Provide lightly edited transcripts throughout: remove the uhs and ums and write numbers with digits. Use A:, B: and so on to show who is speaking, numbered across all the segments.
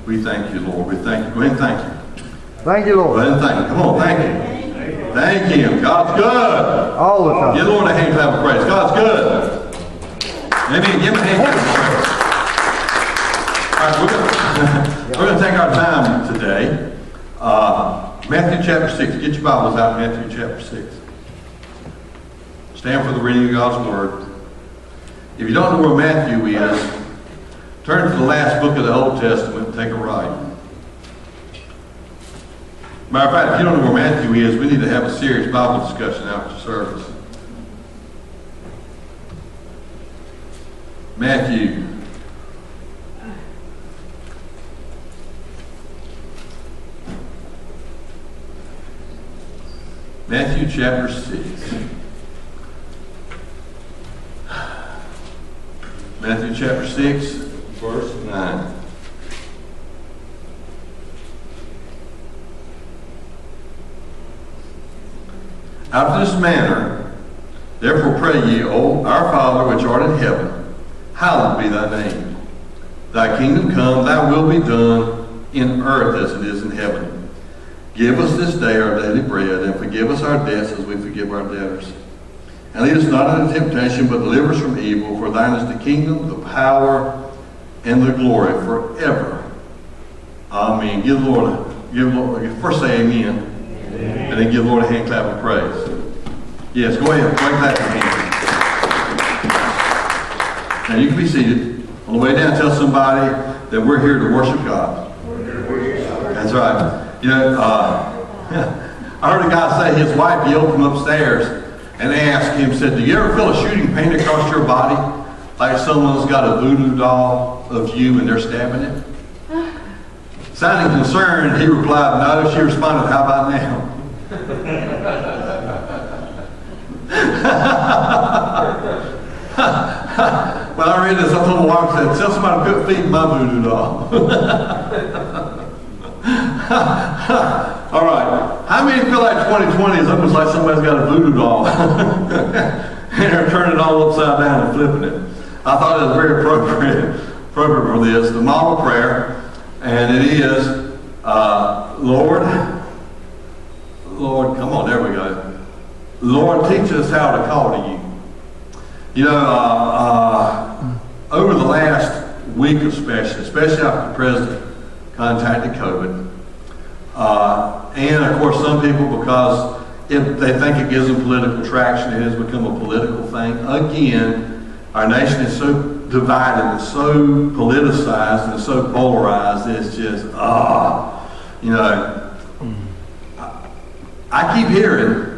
A: We thank you, Lord. We thank you. Go ahead and thank you.
B: Thank you,
A: Go
B: Lord.
A: ahead and thank you. Come on, thank you. Thank Him. God's good.
B: All the time.
A: Give the Lord a hand clap of praise. God's good. Amen. Give Him a hand clap of praise. All right, we're going to take our time today. Matthew chapter 6. Get your Bibles out, Matthew chapter 6. Stand for the reading of God's Word. If you don't know where Matthew is, turn to the last book of the Old Testament and take a right. Matter of fact, if you don't know where Matthew is, we need to have a serious Bible discussion after service. Matthew. Matthew chapter 6. Matthew chapter 6, verse 9. After this manner, therefore pray ye, O our Father which art in heaven, hallowed be thy name. Thy kingdom come, thy will be done in earth as it is in heaven. Give us this day our daily bread, and forgive us our debts as we forgive our debtors. And lead us not into temptation, but deliver us from evil. For thine is the kingdom, the power, and the glory forever. Amen. Give the Lord, first say amen. Amen. And then give the Lord a hand clap of praise. Yes, go ahead. Go ahead and clap your hands. Now you can be seated. On the way down, tell somebody that we're here to worship God. That's right. You know, I heard a guy say his wife yelled from upstairs and asked him, said, do you ever feel a shooting pain across your body? Like someone's got a voodoo doll of you and they're stabbing it? Sounding concerned, he replied, no. She responded, how about now? When I read this, I told my wife, I said, tell somebody to quit feeding my voodoo doll. All right. How many feel like 2020 is almost like somebody's got a voodoo doll and they're turning it all upside down and flipping it? I thought it was very appropriate for this. The model prayer, and it is, Lord, come on, there we go. Lord, teach us how to call to you. You know, over the last week especially after the president contacted COVID, and of course some people, because they think it gives them political traction, it has become a political thing. Again, our nation is so divided and so politicized and so polarized, it's just, you know, I keep hearing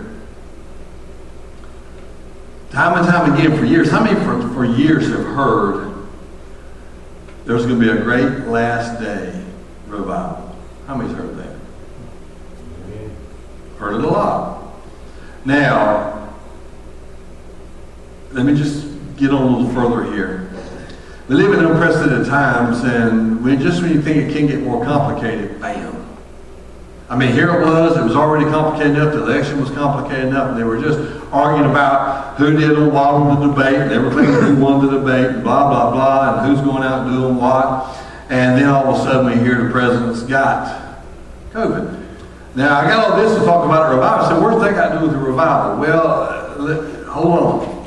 A: time and time again for years, how many for years have heard there's going to be a great last day revival? How many's heard that? Heard it a lot. Now, let me just get on a little further here. We live in unprecedented times, and when you think it can get more complicated, bam. I mean, here it was already complicated enough, the election was complicated enough, and they were just arguing about who did and what on the debate, and everything who won the debate, and blah, blah, blah, and who's going out and doing what. And then all of a sudden we hear the president's got COVID. Now, I got all this to talk about a revival. So what's that got to do with the revival? Well, hold on.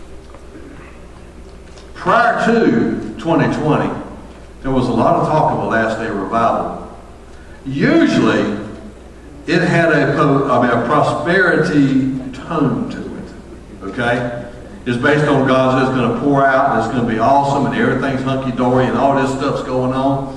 A: Prior to 2020, there was a lot of talk of a last day revival. Usually, it had a prosperity tone to it. Okay? It's based on God's just going to pour out and it's going to be awesome and everything's hunky-dory and all this stuff's going on.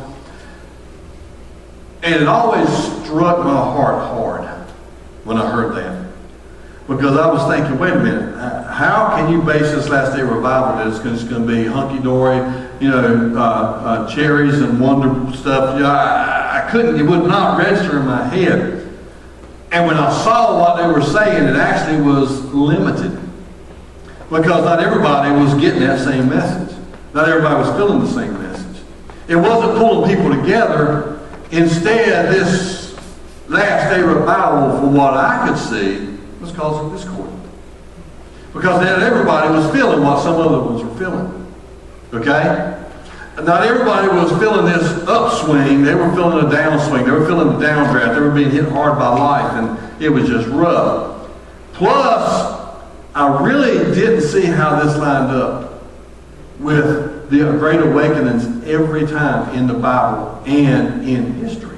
A: And it always struck my heart hard when I heard that. Because I was thinking, wait a minute, how can you base this last day revival that it's going to be hunky-dory, you know, cherries and wonder stuff? You know, I couldn't, it would not register in my head. And when I saw what they were saying, it actually was limited. Because not everybody was getting that same message. Not everybody was feeling the same message. It wasn't pulling people together. Instead, this last day revival, from what I could see, was causing discord. Because not everybody was feeling what some other ones were feeling. Okay? not everybody was feeling this upswing. They were feeling a downswing. They were feeling the downdraft. They were being hit hard by life, and it was just rough. Plus, I really didn't see how this lined up with the Great Awakenings every time in the Bible and in history.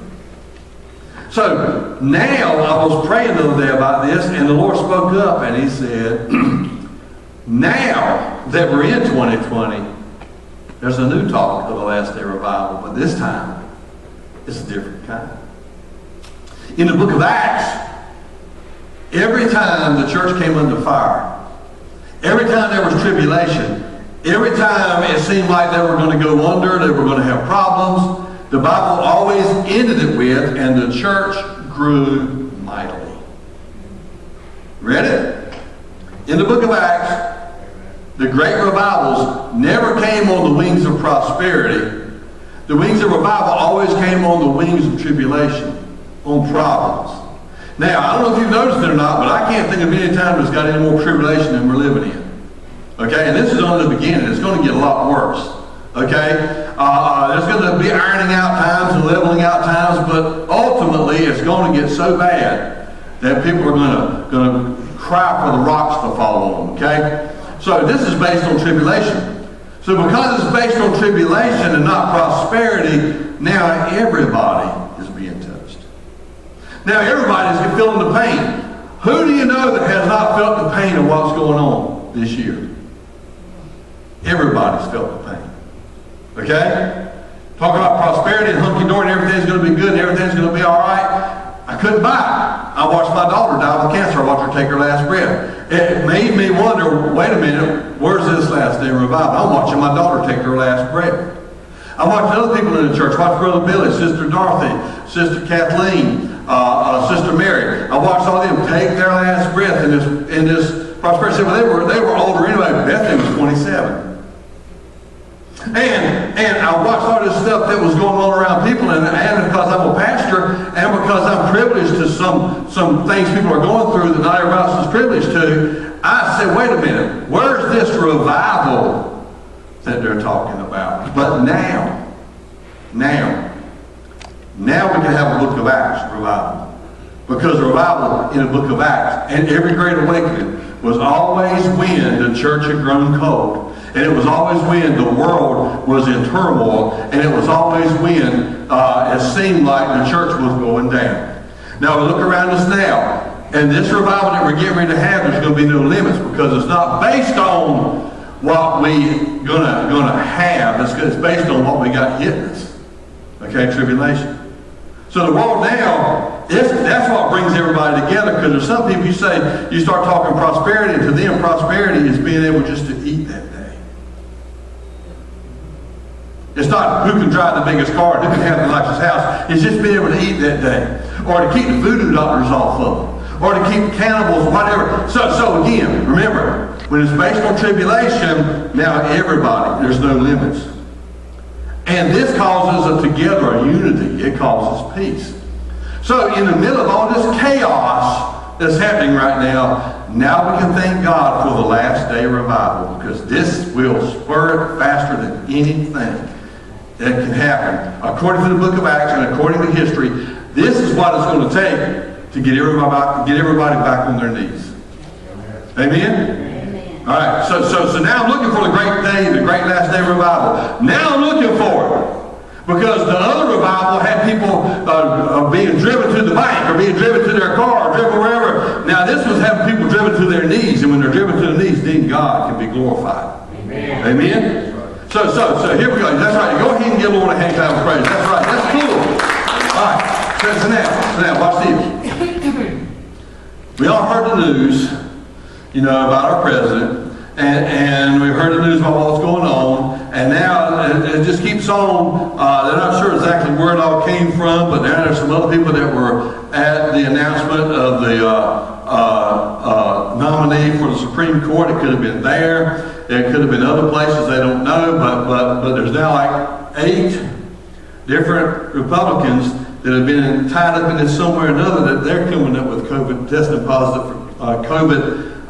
A: So now I was praying the other day about this, and the Lord spoke up and He said, now that we're in 2020, there's a new talk of the last day revival, but this time it's a different kind. In the book of Acts, every time the church came under fire, every time there was tribulation, every time it seemed like they were going to go under, they were going to have problems, the Bible always ended it with, and the church grew mightily. Read it? In the book of Acts, the great revivals never came on the wings of prosperity. The wings of revival always came on the wings of tribulation, on problems. Now, I don't know if you've noticed it or not, but I can't think of any time that's got any more tribulation than we're living in. Okay, and this is only the beginning. It's going to get a lot worse. Okay, there's going to be ironing out times and leveling out times, but ultimately it's going to get so bad that people are going to cry for the rocks to fall on them. Okay, so this is based on tribulation. So because it's based on tribulation and not prosperity, now everybody is being touched. Now everybody's feeling the pain. Who do you know that has not felt the pain of what's going on this year? Everybody's felt the pain. Okay? Talking about prosperity and hunky-dory and everything's going to be good and everything's going to be all right. I couldn't buy it. I watched my daughter die with cancer. I watched her take her last breath. It made me wonder, wait a minute, where's this last day revival? I'm watching my daughter take her last breath. I watched other people in the church. I watched Brother Billy, Sister Dorothy, Sister Kathleen, Sister Mary. I watched all of them take their last breath in this prosperity. Well, they were older anyway. Bethany was 27. And I watched all this stuff that was going on around people, and because I'm a pastor, and because I'm privileged to some things people are going through that not everybody else is privileged to, I said, wait a minute, where's this revival that they're talking about? But now we can have a book of Acts revival. Because revival in the book of Acts and every great awakening was always when the church had grown cold. And it was always when the world was in turmoil. And it was always when it seemed like the church was going down. Now we look around us now. And this revival that we're getting ready to have, there's going to be no limits. Because it's not based on what we're gonna have. It's based on what we got hitting us. Okay, tribulation. So the world now, that's what brings everybody together, because there's some people, you start talking prosperity, and to them prosperity is being able just to eat that day. It's not who can drive the biggest car and who can have the nicest house. It's just being able to eat that day. Or to keep the voodoo doctors off of them. Or to keep cannibals, whatever. So again, remember, when it's based on tribulation, now everybody, there's no limits. And this causes a unity. It causes peace. So in the middle of all this chaos that's happening right now we can thank God for the last day revival, because this will spur it faster than anything that can happen. According to the book of Acts and according to history, this is what it's going to take to get everybody back on their knees. Amen? All right, so now I'm looking for the great day, the great last day revival. Now I'm looking for it. Because the other revival had people being driven to the bank, or being driven to their car, or driven wherever. Now this was having people driven to their knees, and when they're driven to the knees, then God can be glorified. Amen? Amen? So here we go. That's right. Go ahead and give the Lord a hand clap of praise. That's right. That's cool. All right. So now, watch this. We all heard the news, about our president, and we've heard the news about what's going on, and now it just keeps on. They're not sure exactly where it all came from, but now there's some other people that were at the announcement of the nominee for the Supreme Court. It could have been there. It could have been other places. They don't know, but there's now like 8 different Republicans that have been tied up in this somewhere or another, that they're coming up with COVID, testing positive for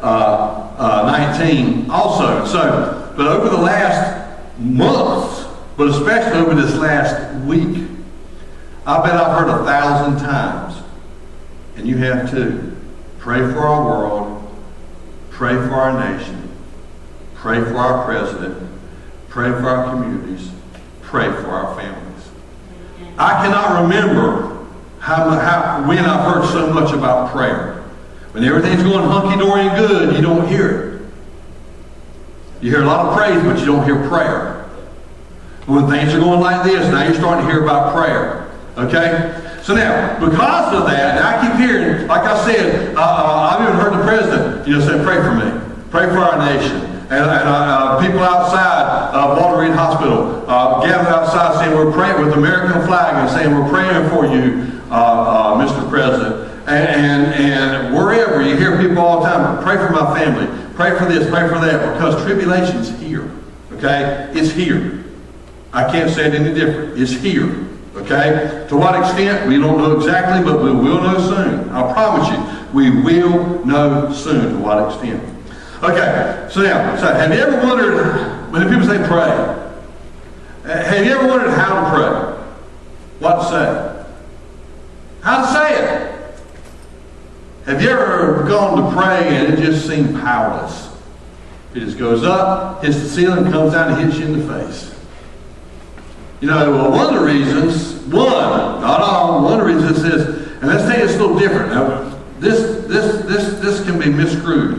A: COVID-19 also. But over the last months, but especially over this last week, I bet I've heard 1,000 times, and you have too, pray for our world, pray for our nation, pray for our president, pray for our communities, pray for our families. I cannot remember when I've heard so much about prayer. When everything's going hunky-dory and good, you don't hear it. You hear a lot of praise, but you don't hear prayer. When things are going like this, now you're starting to hear about prayer. Okay? So now, because of that, I keep hearing, like I said, I've even heard the president, say, pray for me. Pray for our nation. And people outside Walter Reed Hospital gathered outside saying, we're praying with the American flag and saying, we're praying for you, Mr. President. And wherever you hear people all the time, pray for my family, pray for this, pray for that, because tribulation's here. Okay? It's here. I can't say it any different. It's here. Okay? To what extent, we don't know exactly, but we will know soon. I promise you, we will know soon to what extent. Okay, so now, have you ever wondered, when people say pray, have you ever wondered how to pray? What to say? How to say it? Have you ever gone to pray and it just seemed powerless? It just goes up, hits the ceiling, comes down and hits you in the face. Well, one of the reasons, not all, one of the reasons is, and let's say it's a little different. Now, this can be misconstrued.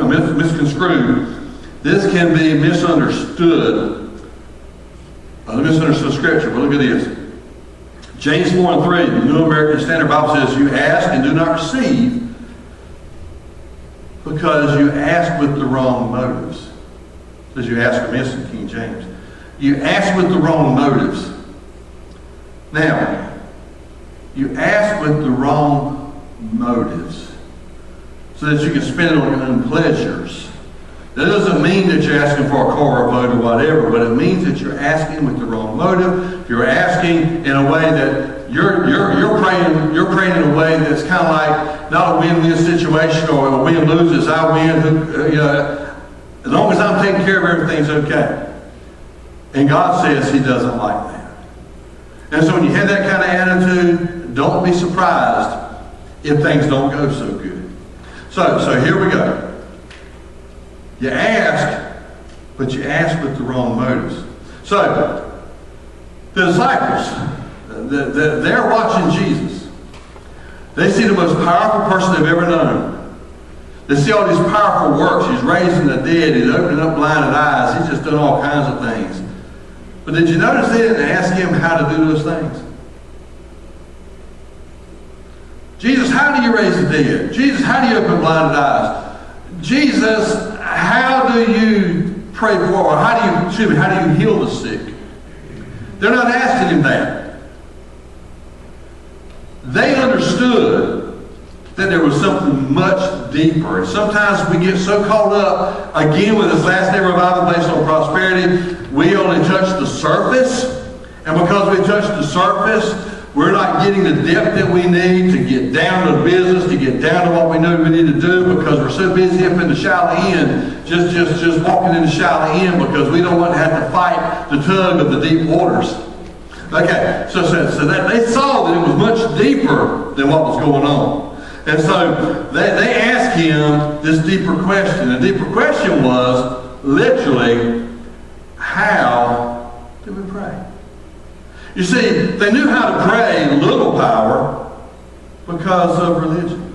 A: This can be misunderstood. The misunderstood scripture. But look at this. James 4:3, the New American Standard Bible says, you ask and do not receive because you ask with the wrong motives. It says you ask amiss in King James. You ask with the wrong motives. Now, you ask with the wrong motives so that you can spend it on your own pleasures. That doesn't mean that you're asking for a car or a boat or whatever, but it means that you're asking with the wrong motive. You're asking in a way that you're praying in a way that's kind of like not a win-win situation or a win loses, I win. As long as I'm taking care of everything's okay. And God says He doesn't like that. And so when you have that kind of attitude, don't be surprised if things don't go so good. So here we go. You ask, but you ask with the wrong motives. So, the disciples, they're watching Jesus. They see the most powerful person they've ever known. They see all these powerful works. He's raising the dead. He's opening up blinded eyes. He's just done all kinds of things. But did you notice they didn't ask Him how to do those things? Jesus, how do you raise the dead? Jesus, how do you open blinded eyes? Jesus, how do you pray for, or how do you heal the sick? They're not asking Him that. They understood that there was something much deeper. And sometimes we get so caught up, again, with this last day revival based on prosperity, we only touch the surface. And because we touch the surface, we're not getting the depth that we need to get down to business, to get down to what we know we need to do, because we're so busy up in the shallow end, just walking in the shallow end, because we don't want to have to fight the tug of the deep waters. Okay, so that they saw that it was much deeper than what was going on. And so they asked Him this deeper question. The deeper question was, literally, how do we pray? You see, they knew how to pray little power because of religion.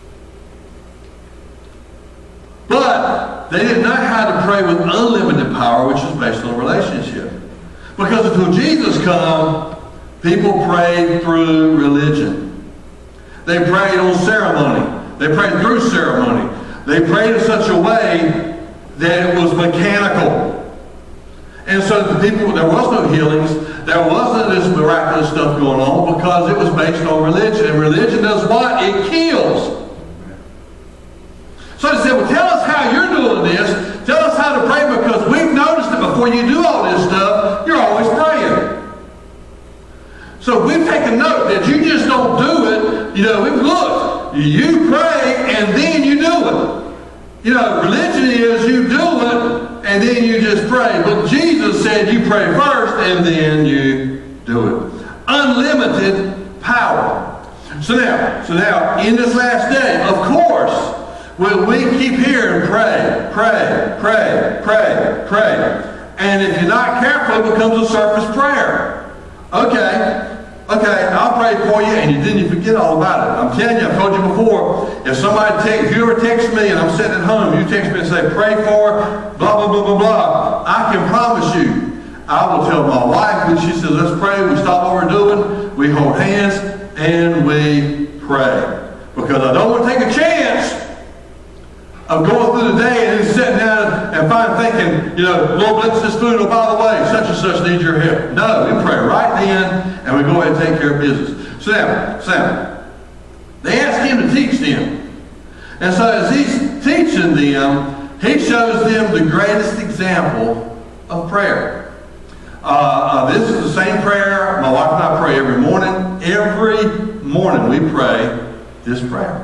A: But they didn't know how to pray with unlimited power, which is based on relationship. Because until Jesus came, people prayed through religion. They prayed on ceremony. They prayed through ceremony. They prayed in such a way that it was mechanical. And so the people, there was no healings. There wasn't this miraculous stuff going on because it was based on religion. And religion does what? It kills. So they said, well, tell us how you're doing this. Tell us how to pray, because we've noticed that before you do all this stuff, you're always praying. So we've taken note that you just don't do it. We've looked. You pray and then you do it. Religion is you do it and then you just pray. But Jesus said you pray first and then you do it. Unlimited power. So now, in this last day, of course, will we keep hearing pray, pray, pray, pray, pray. And if you're not careful, it becomes a surface prayer. Okay, I'll pray for you, and then you forget all about it. I'm telling you, I've told you before, if you ever text me and I'm sitting at home, you text me and say, pray for blah, blah, blah, blah, blah, I can promise you, I will tell my wife when she says, let's pray, we stop what we're doing, we hold hands, and we pray. Because I don't want to take a chance of going through the day and then sitting down and thinking, Lord, bless this food. Oh, by the way, such and such needs your help. No, we pray right then, and we go ahead and take care of business. So now, they asked him to teach them. And so as he's teaching them, he shows them the greatest example of prayer. This is the same prayer my wife and I pray every morning. Every morning we pray this prayer.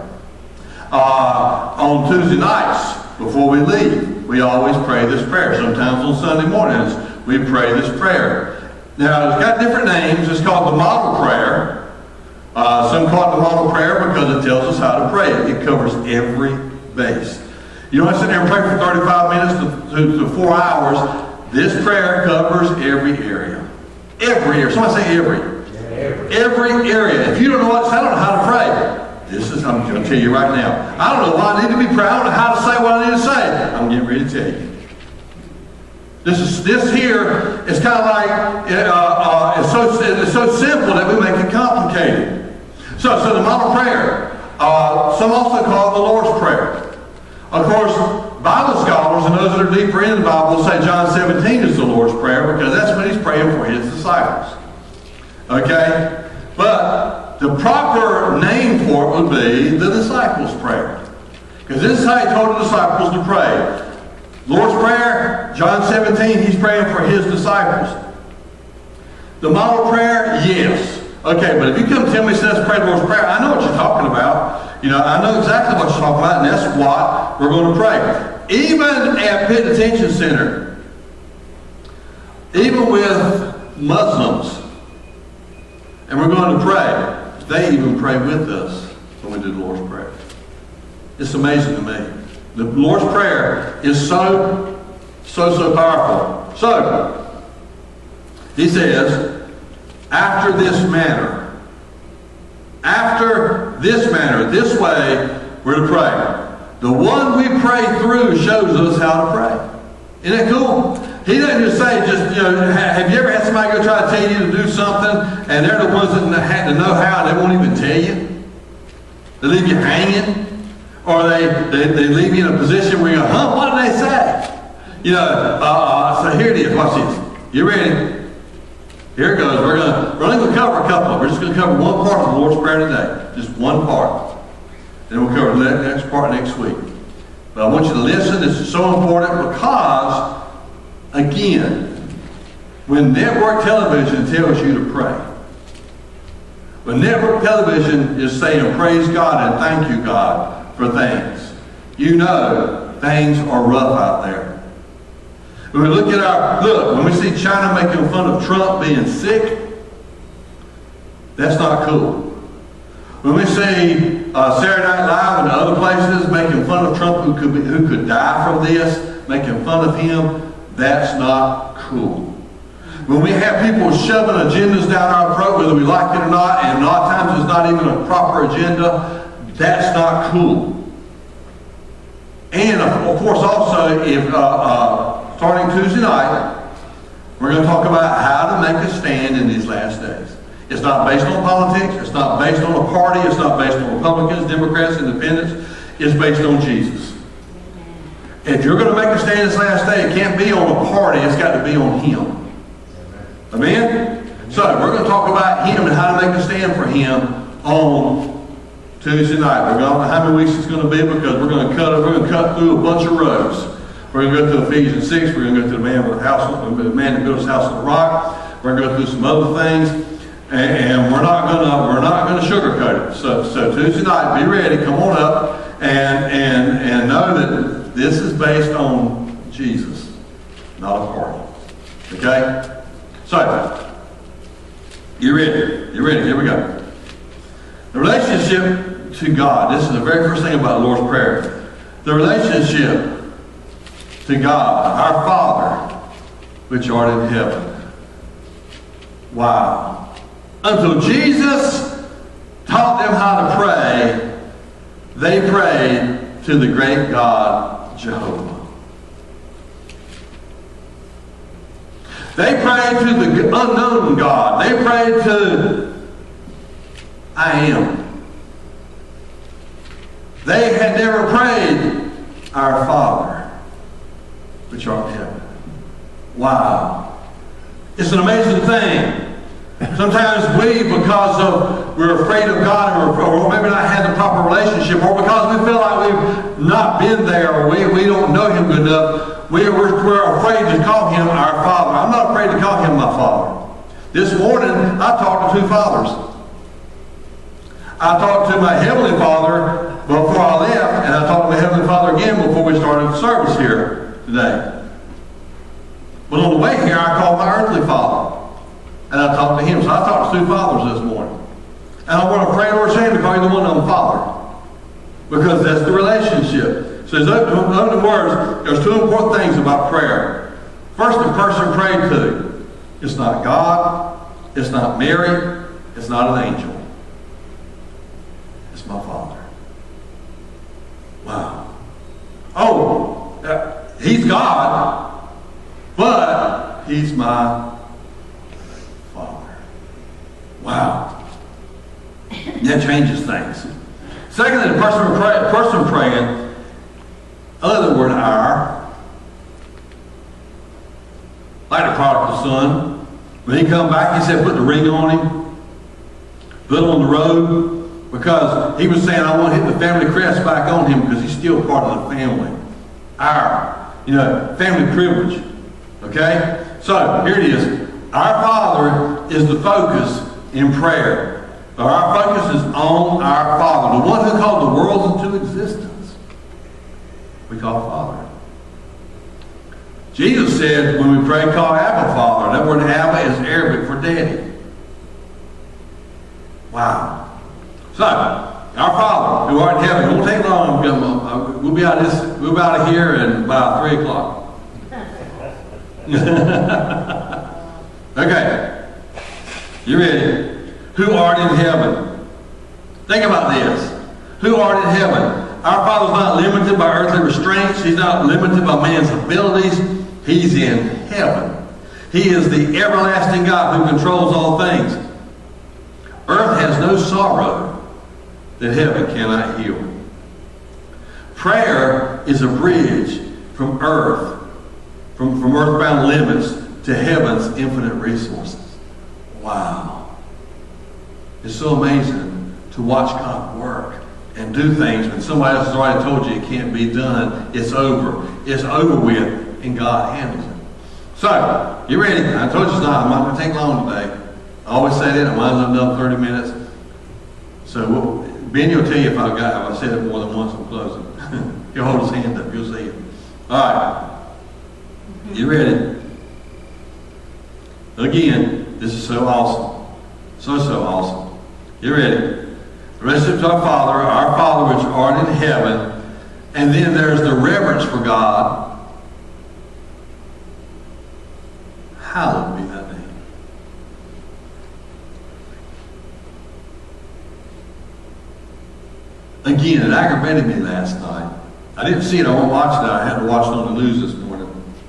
A: On Tuesday nights, before we leave, we always pray this prayer. Sometimes on Sunday mornings, we pray this prayer. Now, it's got different names. It's called the model prayer. Some call it the model prayer because it tells us how to pray it. It covers every base. You don't have to sit there and pray for 35 minutes to 4 hours. This prayer covers every area. Every area. Somebody say every. Every area. If you don't know what to say, I don't know how to pray. I'm going to tell you right now. I don't know why I need to be proud. I don't know how to say what I need to say. I'm getting ready to tell you. This here is kind of like, it's so simple that we make it complicated. So the model prayer, some also call it the Lord's Prayer. Of course, Bible scholars and those that are deeper in the Bible will say John 17 is the Lord's Prayer because that's when he's praying for his disciples. Okay? But the proper name for it would be the disciples' prayer. Because this is how he told the disciples to pray. Lord's Prayer, John 17, he's praying for his disciples. The model prayer, yes. Okay, but if you come tell me, let's pray the Lord's Prayer, I know what you're talking about. I know exactly what you're talking about, and that's what we're going to pray. Even at Pitt Detention Center, even with Muslims, and we're going to pray, they even pray with us when we do the Lord's Prayer. It's amazing to me. The Lord's Prayer is so powerful. So, he says, after this manner, this way, we're to pray. The one we pray through shows us how to pray. Isn't that cool? He doesn't just say, have you ever had somebody go try to tell you to do something, and they're the ones that had to know how, and they won't even tell you? They leave you hanging, or they leave you in a position where you go, what did they say? So here it is. Watch this. You ready? Here it goes. We're only going to cover a couple of them. We're just going to cover one part of the Lord's Prayer today. Just one part. Then we'll cover the next part next week. But I want you to listen. This is so important because, again, when network television tells you to pray, when network television is saying praise God and thank you God for things, you know things are rough out there. When we look at when we see China making fun of Trump being sick, that's not cool. When we see Saturday Night Live and other places making fun of Trump who could die from this, making fun of him, that's not cool. When we have people shoving agendas down our throat, whether we like it or not, and a lot of times it's not even a proper agenda, that's not cool. And of course also, if starting Tuesday night, we're going to talk about how to make a stand in these last days. It's not based on politics. It's not based on a party. It's not based on Republicans, Democrats, Independents. It's based on Jesus. If you're going to make a stand this last day, it can't be on a party. It's got to be on Him. Amen? So we're going to talk about Him and how to make a stand for Him on Tuesday night. We don't know how many weeks it's going to be because we're going to cut through a bunch of roads. We're going to go through Ephesians 6. We're going to go through the man that built his house on the rock. We're going to go through some other things, and we're not going to sugarcoat it. So Tuesday night, be ready. Come on up and know that this is based on Jesus. not a party. Okay? So, you ready? You ready? Here we go. The relationship to God. This is the very first thing about the Lord's Prayer. The relationship to God, our Father, which art in heaven. Wow. Until Jesus taught them how to pray, they prayed to the great God, Jehovah. They prayed to the unknown God. They prayed to I am. They had never prayed our Father, which art in heaven. Wow. It's an amazing thing. Sometimes we, because of we're afraid of God, or maybe not had the proper relationship, or because we feel like we've not been there, or we don't know Him good enough, we're afraid to call Him our Father. I'm not afraid to call Him my Father. This morning, I talked to two fathers. I talked to my Heavenly Father before I left, and I talked to my Heavenly Father again before we started service here today. But on the way here, I called my earthly father. And I talked to him. So I talked to two fathers this morning. And I want to pray or ashamed to call either one of them Father. Because that's the relationship. So in other words, there's two important things about prayer. First, the person prayed to. It's not God. It's not Mary. It's not an angel. It's my Father. Wow. Oh, He's God, but He's my Father. Wow. That changes things. Secondly, the person praying, I love the word our. Like the prodigal son. When he come back, he said, put the ring on him. Put him on the road. Because he was saying, I want to hit the family crest back on him because he's still part of the family. Our, family privilege. Okay? So, here it is. Our Father is the focus in prayer. Our focus is on our Father, the one who called the world into existence. We call Father. Jesus said, when we pray, call Abba Father. That word Abba is Arabic for daddy. Wow. So, our Father, who art in heaven, it won't take long. We'll be out of here in about 3 o'clock. Okay. You ready? Who art in heaven? Think about this. Who art in heaven? Our Father's not limited by earthly restraints. He's not limited by man's abilities. He's in heaven. He is the everlasting God who controls all things. Earth has no sorrow that heaven cannot heal. Prayer is a bridge from earth, from earthbound limits to heaven's infinite resources. Wow. It's so amazing to watch God work and do things when somebody else has already told you it can't be done. It's over. It's over with, and God handles it. So, you ready? I told you it's not. I'm not going to take long today. I always say that. I might have done 30 minutes. So, Benny will tell you if I said it more than once in closing. He'll hold his hand up. You'll see it. All right. You ready? Again, this is so awesome. So awesome. You ready? The rest of our Father which art in heaven, and then there's the reverence for God. Hallowed be thy name. Again, it aggravated me last night. I didn't see it. I won't watch it. I had to watch it on the news this morning.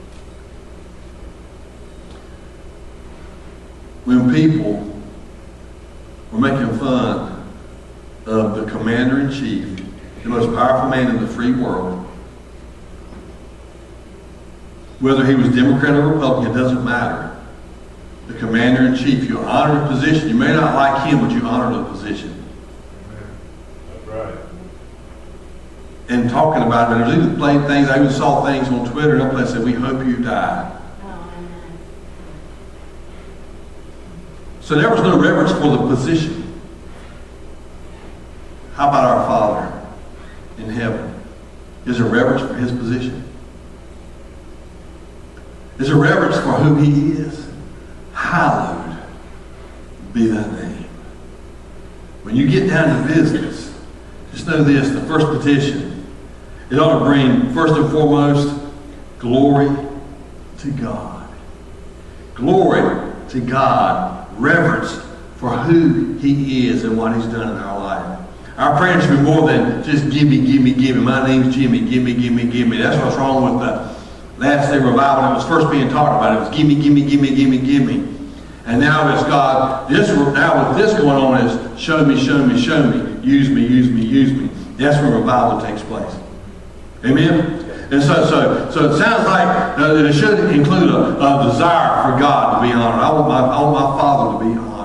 A: When people were making fun of the commander-in-chief, the most powerful man in the free world, whether he was Democrat or Republican, it doesn't matter. The commander-in-chief, you honor the position. You may not like him, but you honor the position.
B: That's right.
A: And talking about it, there's even playing things. I even saw things on Twitter and that said, "We hope you die." So there was no reverence for the position. How about our Father in heaven? Is there reverence for His position? Is a reverence for who he is. Hallowed be thy name. When you get down to business, just know this, the first petition, it ought to bring, first and foremost, glory to God. Glory to God. Reverence for who he is and what he's done in our life. Our prayers should be more than just give me, give me, give me. My name's Jimmy. Give me, give me, give me. That's what's wrong with the last day revival that was first being talked about. It was give me, give me, give me, give me, give me. And now it's God. Now with this going on is show me, show me, show me. Use me, use me, use me. That's when revival takes place. Amen? And so it sounds like that it should include a desire for God to be honored. I want my Father to be honored.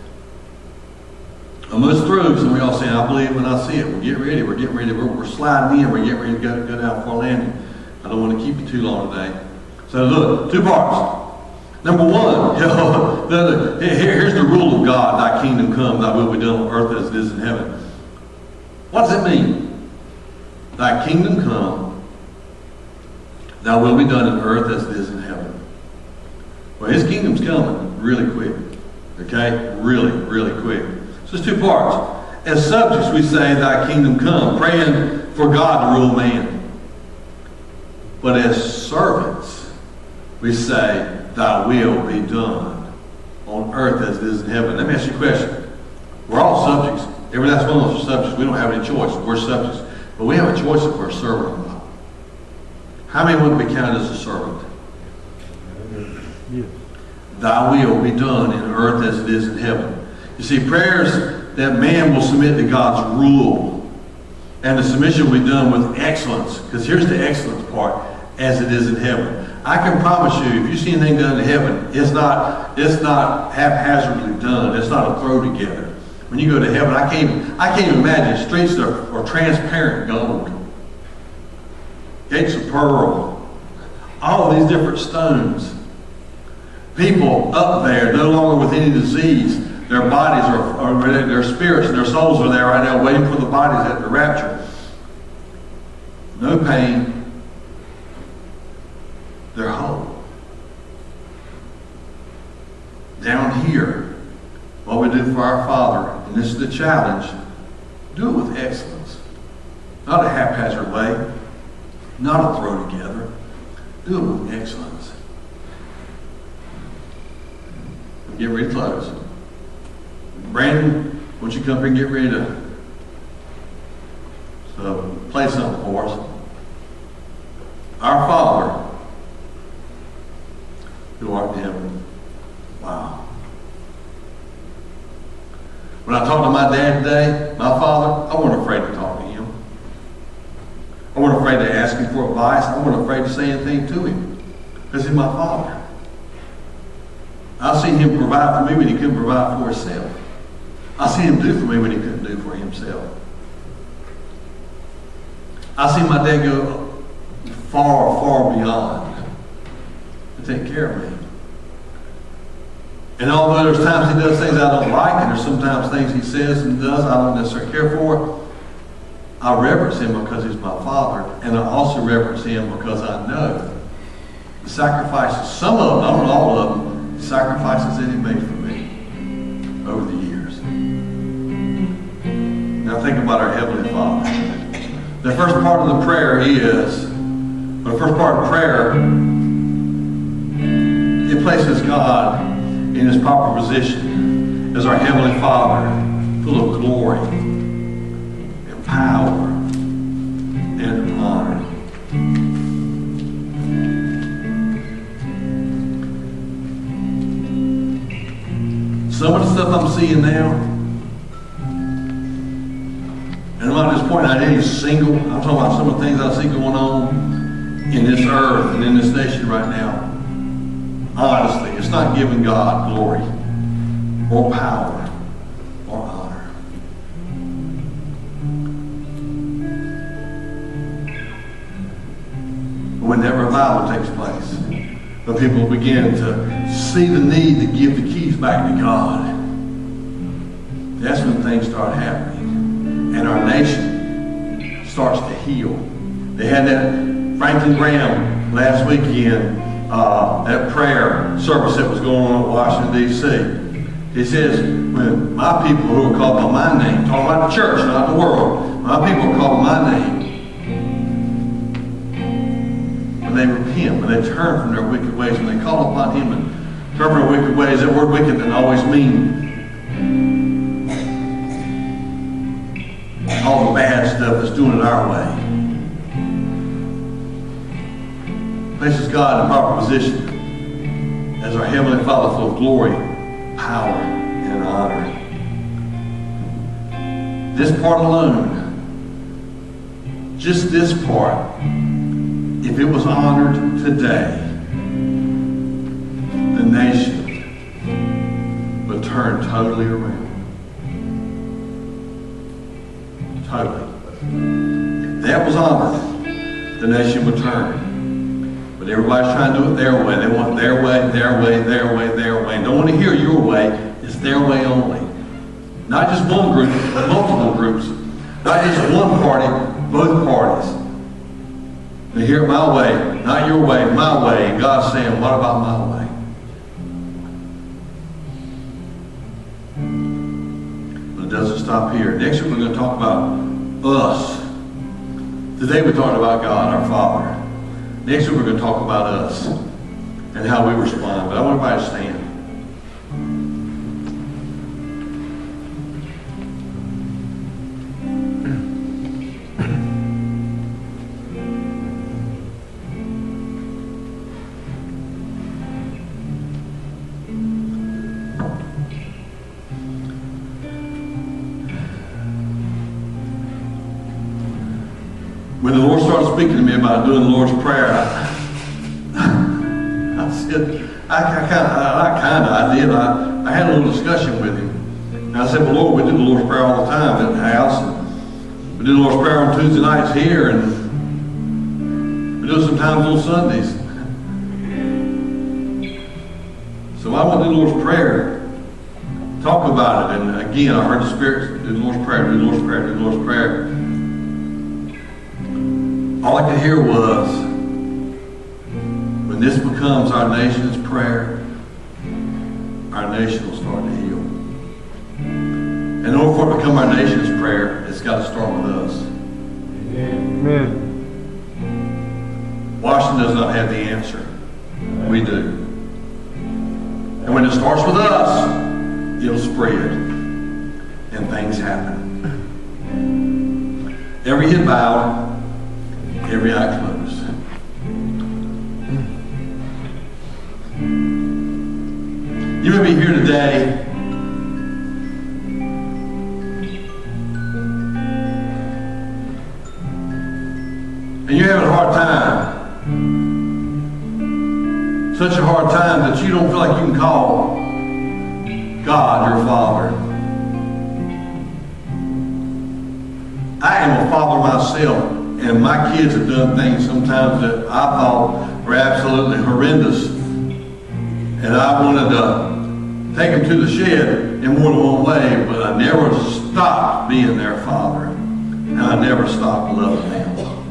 A: Almost through, so we all saying, I believe when I see it. We're getting ready. We're getting ready. We're sliding in. We're getting ready to go down for a landing. I don't want to keep you too long today. So look, two parts. Number one, here's the rule of God. Thy kingdom come, thy will be done on earth as it is in heaven. What does it mean? Thy kingdom come, thy will be done on earth as it is in heaven. Well, his kingdom's coming really quick. Okay? Really, really quick. So it's two parts. As subjects, we say, thy kingdom come, praying for God to rule man. But as servants, we say, thy will be done on earth as it is in heaven. Let me ask you a question. We're all subjects. Every last one of us are subjects. We don't have any choice. We're subjects. But we have a choice if we're a servant or not. How many would be counted as a servant?
B: Yes.
A: Thy will be done in earth as it is in heaven. You see, prayers that man will submit to God's rule. And the submission will be done with excellence. Because here's the excellence part, as it is in heaven. I can promise you, if you see anything done in heaven, it's not haphazardly done. It's not a throw together. When you go to heaven, I can't even imagine streets are transparent gold. Gates of pearl. All of these different stones. People up there, no longer with any disease. Their bodies are their spirits and their souls are there right now waiting for the bodies at the rapture. No pain. They're whole. Down here, what we do for our Father, and this is the challenge, do it with excellence. Not a haphazard way, not a throw together. Do it with excellence. I'm getting ready to close. Brandon, why don't you come here and get ready to play something for us. Our Father, who art in heaven. Wow. When I talked to my dad today, my father, I wasn't afraid to talk to him. I wasn't afraid to ask him for advice. I wasn't afraid to say anything to him. Because he's my father. I've seen him provide for me when he couldn't provide for himself. I've seen him do for me when he couldn't do for himself. I've seen my dad go far, far beyond to take care of me. And although there's times he does things I don't like, and there's sometimes things he says and does I don't necessarily care for, I reverence him because he's my father, and I also reverence him because I know the sacrifices, some of them, not all of them, sacrifices that he made for me over the years. Now think about our Heavenly Father. The first part of the prayer the first part of prayer, it places God in his proper position as our Heavenly Father, full of glory and power and honor. Some of the stuff I'm seeing now, and I'm not just pointing out any single, I'm talking about some of the things I see going on in this earth and in this nation right now. Honestly, it's not giving God glory or power or honor. When that revival takes place, when people begin to see the need to give the keys back to God, that's when things start happening. And our nation starts to heal. They had that Franklin Graham last weekend that prayer service that was going on in Washington, D.C. He says, when my people who are called by my name, talking about the church, not the world, my people are called by my name, when they repent, when they turn from their wicked ways, when they call upon Him and turn from their wicked ways, that word wicked doesn't always mean all the bad stuff that's doing it our way. Places God in proper position as our Heavenly Father, full of glory, power, and honor. This part alone, just this part, if it was honored today, the nation would turn totally around. Totally. If that was honored, the nation would turn. But everybody's trying to do it their way. They want their way, their way, their way, their way. Don't want to hear your way. It's their way only. Not just one group, but multiple groups. Not just one party, both parties. They hear it my way, not your way, my way. And God's saying, what about my way? But it doesn't stop here. Next week we're going to talk about us. Today we're talking about God, our Father. Next week we're going to talk about us and how we respond. But I want everybody to stand. When the Lord started speaking to me about doing the Lord's Prayer, I said, I had a little discussion with him. And I said, well, Lord, we do the Lord's Prayer all the time at the house. And we do the Lord's Prayer on Tuesday nights here, and we do it sometimes on Sundays. So I want to do the Lord's Prayer. Talk about it. And again, I heard the Spirit do the Lord's Prayer, do the Lord's Prayer, do the Lord's Prayer. All I could hear was, when this becomes our nation's prayer, our nation will start to heal. And in order for it to become our nation's prayer, it's got to start with us.
C: Amen.
A: Washington does not have the answer. We do. And when it starts with us, it'll spread. And things happen. Every head bowed, every eye closed. You may be here today and you're having a hard time. Such a hard time that you don't feel like you can call God your Father. I am a father myself. And my kids have done things sometimes that I thought were absolutely horrendous. And I wanted to take them to the shed in more than one way, but I never stopped being their father. And I never stopped loving them.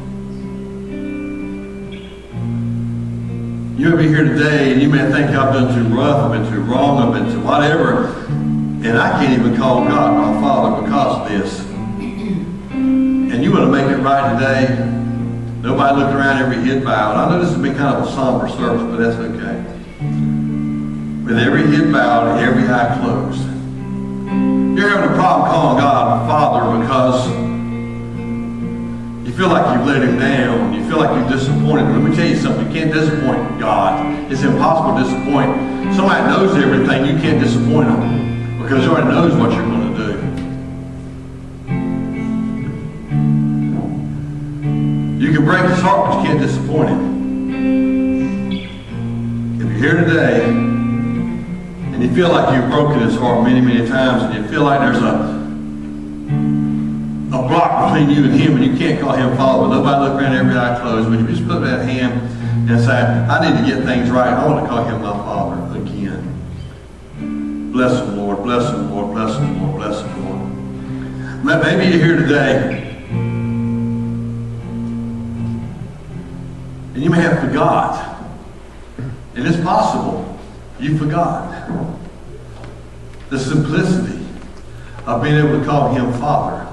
A: You may be here today and you may think I've been too rough, I've been too wrong, I've been too whatever. And I can't even call God my Father because of this. And you want to make it right today. Nobody looking around, every head bowed. I know this has been kind of a somber service, but that's okay. With every head bowed and every eye closed. You're having a problem calling God Father because you feel like you've let Him down. You feel like you've disappointed Him. Let me tell you something. You can't disappoint God. It's impossible to disappoint. Somebody that knows everything, you can't disappoint them because He already knows what you're going to do. You can break His heart, but you can't disappoint Him. If you're here today, and you feel like you've broken His heart many, many times, and you feel like there's a block between you and Him, and you can't call Him Father, nobody look around, every eye closed, would you just put that hand and say, I need to get things right. I want to call Him my Father again. Bless Him, Lord. Bless Him, Lord. Bless Him, Lord. Bless Him, Lord. Maybe you're here today, and you may have forgot And it's possible you forgot the simplicity of being able to call him Father.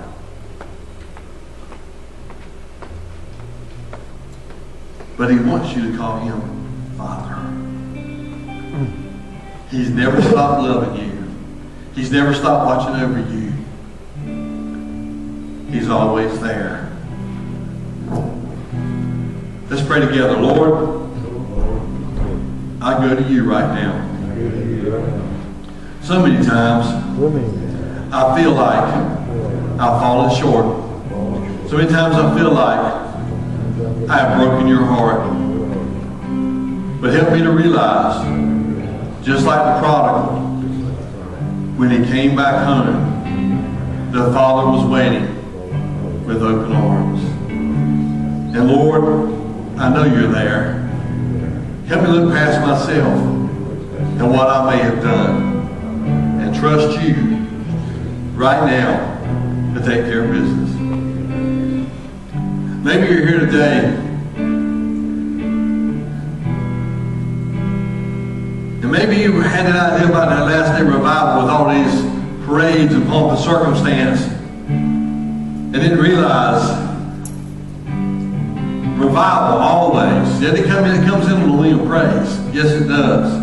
A: But he wants you to call him Father. He's never stopped loving you. He's never stopped watching over you. He's always there. Let's pray together. Lord, I go to you right now. So many times I feel like I've fallen short. So many times I feel like I have broken your heart. But help me to realize, just like the prodigal, when he came back home, the Father was waiting with open arms. And Lord, I know you're there. Help me look past myself and what I may have done and trust you right now to take care of business. Maybe you're here today and maybe you had an idea about that last day revival with all these parades and pomp and circumstance and didn't realize revival always. Did it come in? It comes in on the wing of praise. Yes, it does.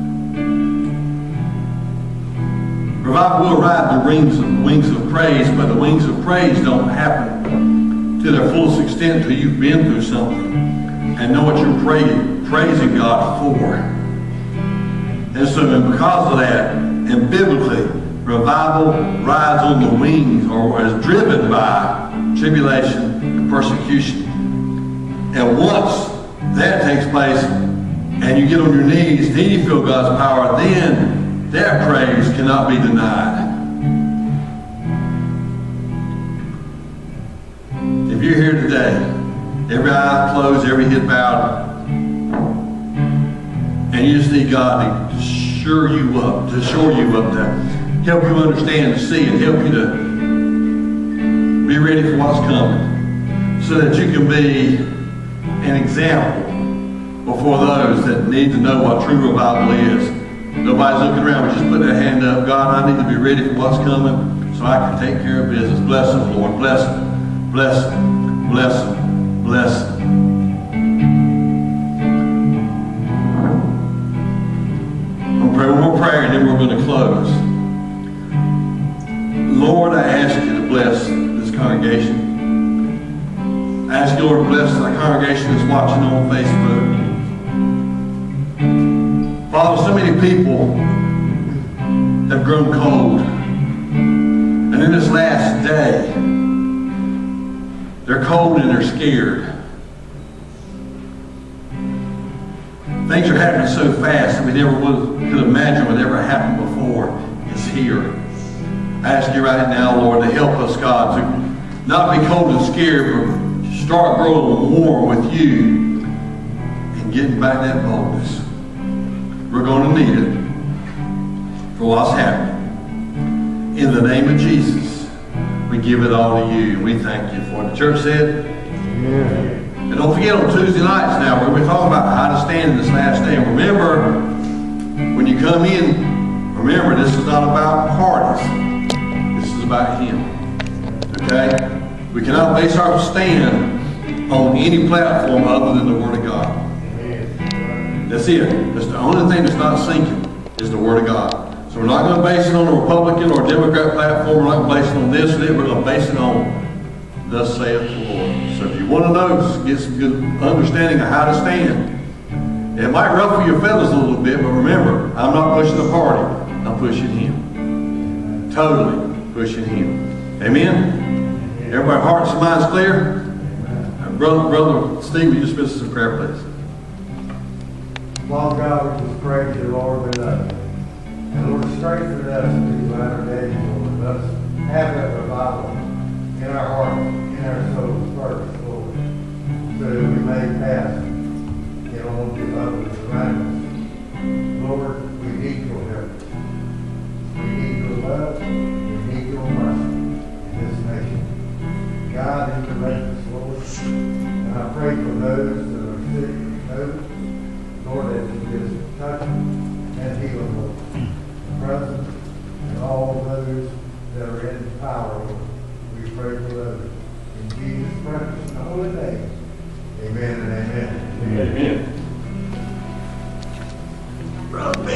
A: Revival will ride the wings of praise, but the wings of praise don't happen to their fullest extent until you've been through something and know what you're praising God for. And so because of that, and biblically, revival rides on the wings or is driven by tribulation and persecution. And once that takes place and you get on your knees, then you feel God's power, then that praise cannot be denied. If you're here today, every eye closed, every head bowed, and you just need God to shore you up, to help you understand, to see, and help you to be ready for what's coming, so that you can be an example before those that need to know what true revival is. Nobody's looking around, but just put their hand up. God, I need to be ready for what's coming so I can take care of business. Bless them, Lord. Bless them. Bless them. Bless them. Bless them. I'm going to pray one more prayer and then we're going to close. Lord, I ask you to bless this congregation. I ask you, Lord, to bless the congregation that's watching on Facebook. Father, so many people have grown cold. And in this last day, they're cold and they're scared. Things are happening so fast that we never could imagine would ever happen before. It's here. I ask you right now, Lord, to help us, God, to not be cold and scared, but start growing warm with you and getting back that boldness. We're going to need it for what's happening. In the name of Jesus, we give it all to you and we thank you for it. The church said, amen. And don't forget, on Tuesday nights now, we're going to be talking about how to stand in this last day. And remember, when you come in, remember, this is not about parties. This is about him. Okay? We cannot base our stand on any platform other than the Word of God. That's it. That's the only thing that's not sinking is the Word of God. So we're not going to base it on a Republican or a Democrat platform. We're not going to base it on this or that. We're going to base it on thus saith the Lord. So if you want to know, get some good understanding of how to stand. It might ruffle your feathers a little bit, but remember, I'm not pushing the party. I'm pushing him. Totally pushing him. Amen? Everybody, hearts and minds clear? Brother Steve, will you dismiss us in prayer, please?
C: Father God, we just praise you, Lord, that and Lord, strengthen us these latter days, Lord. Let us have that revival in our hearts, in our souls first, Lord, so that we may pass it on to others around us. Lord, we need your help. We need your love. We need your mercy in this nation. God, intervene us, Lord. And I pray for those that are sick, those, Lord, that you just Lord. We pray for others. In Jesus' precious and holy name. Amen and amen.
B: Amen.
A: Brother Ben.